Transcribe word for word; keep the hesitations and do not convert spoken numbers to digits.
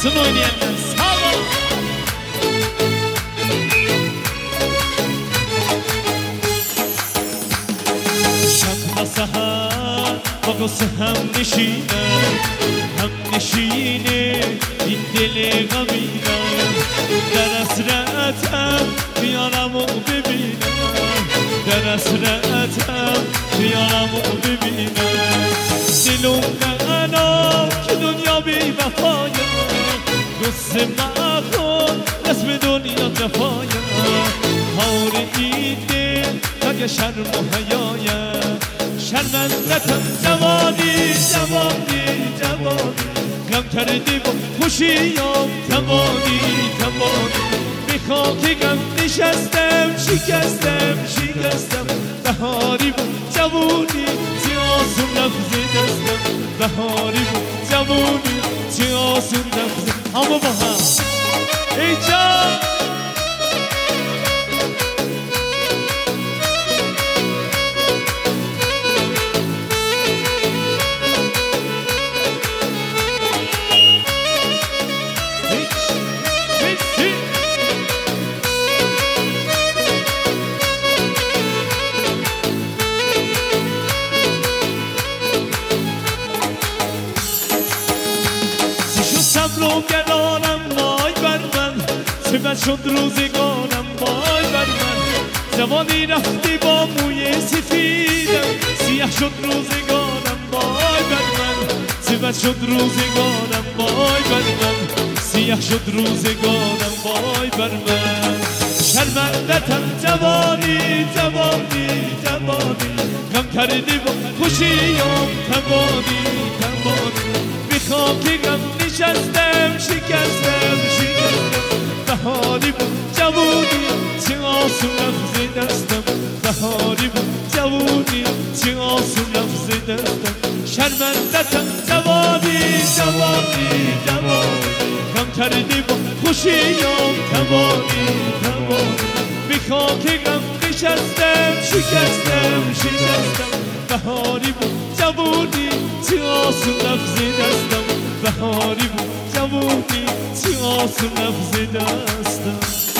Gelsin oynayanlar. Sağ ol. Şakla sahar Babası hem neşine Hem neşine İndeli gamine Der hasretem Yaramı bebine Der hasretem Yaramı bebine Dilumden o ki dünya bir vefaya Gözüm nakon resmi dünya cefaya Havri idi Kage şerm u hayaya Şermendetem cevadi cevadi cevadi Gam kردی و خوشیم تمانی تمانی به خاک غم نشستم شکستم شکستم بهاری بود جوونی چه آسون لفظ دستم بهاری بود جوونی چه آسون لفظ اما با هم ای جان شد روزگارم وای بر من جوانی رفتی با موی سفیدم سیاه شد روزگارم وای بر من سیاه شد روزگارم وای بر من سیاه شد روزگارم وای بر من شرمندتم جوانی جوانی جوانی غم کردی با خوشیم تمانی تمانی به خاک غم نشستم شکستم شکستم بهاری بود جوونی چه آسون لفظ دستم بهاری بود جوونی چه آسون لفظ دستم شرمندتم جوانی جوانی جوانی غم کردی با خوشیم تمانی تمانی به خاک غم نشستم شکستم شکستم بهاری بود جوونی چه آسون لفظ دستم بهاری بود جوونی چه آسون لفظ دستم